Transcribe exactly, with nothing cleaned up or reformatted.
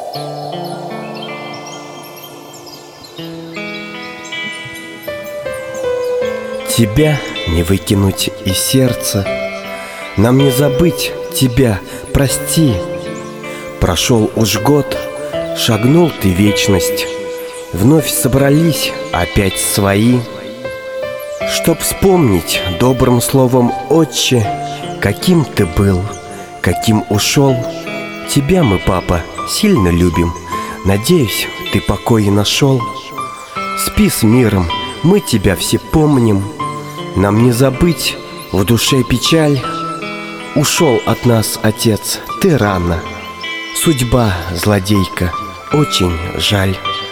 Тебя не выкинуть из сердца, нам не забыть тебя, прости. Прошел уж год, шагнул ты вечность, вновь собрались опять свои. Чтоб вспомнить добрым словом, отче, каким ты был, каким ушел. Тебя мы, папа, сильно любим, надеюсь, ты покой нашел. Спи с миром, мы тебя все помним, нам не забыть в душе печаль. Ушел от нас отец, ты рано, судьба, злодейка, очень жаль.